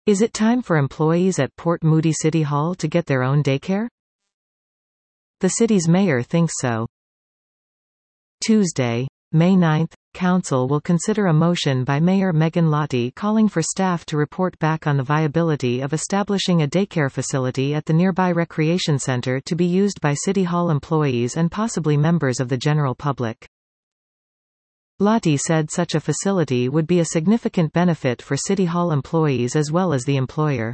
Is it time for employees at Port Moody City Hall to get their own daycare? The city's mayor thinks so. Tuesday, May 9, Council will consider a motion by Mayor Megan Lottie calling for staff to report back on the viability of establishing a daycare facility at the nearby recreation center to be used by City Hall employees and possibly members of the general public. Lottie said such a facility would be a significant benefit for City Hall employees as well as the employer.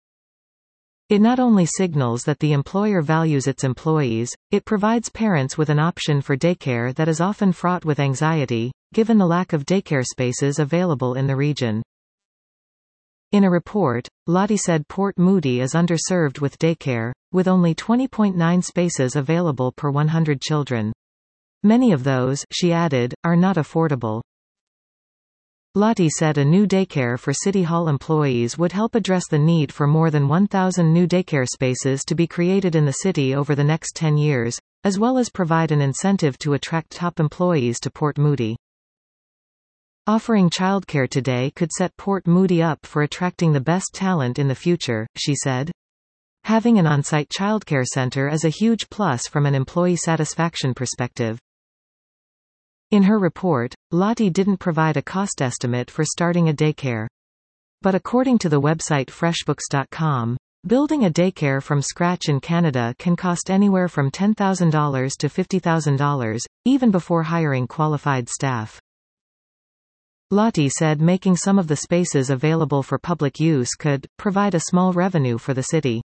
It not only signals that the employer values its employees, it provides parents with an option for daycare that is often fraught with anxiety, given the lack of daycare spaces available in the region. In a report, Lottie said Port Moody is underserved with daycare, with only 20.9 spaces available per 100 children. Many of those, she added, are not affordable. Lottie said a new daycare for City Hall employees would help address the need for more than 1,000 new daycare spaces to be created in the city over the next 10 years, as well as provide an incentive to attract top employees to Port Moody. Offering childcare today could set Port Moody up for attracting the best talent in the future, she said. Having an on-site childcare center is a huge plus from an employee satisfaction perspective. In her report, Lottie didn't provide a cost estimate for starting a daycare. But according to the website freshbooks.com, building a daycare from scratch in Canada can cost anywhere from $10,000 to $50,000, even before hiring qualified staff. Lottie said making some of the spaces available for public use could provide a small revenue for the city.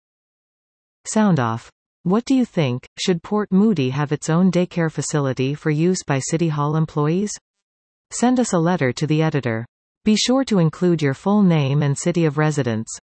Sound off. What do you think? Should Port Moody have its own daycare facility for use by City Hall employees? Send us a letter to the editor. Be sure to include your full name and city of residence.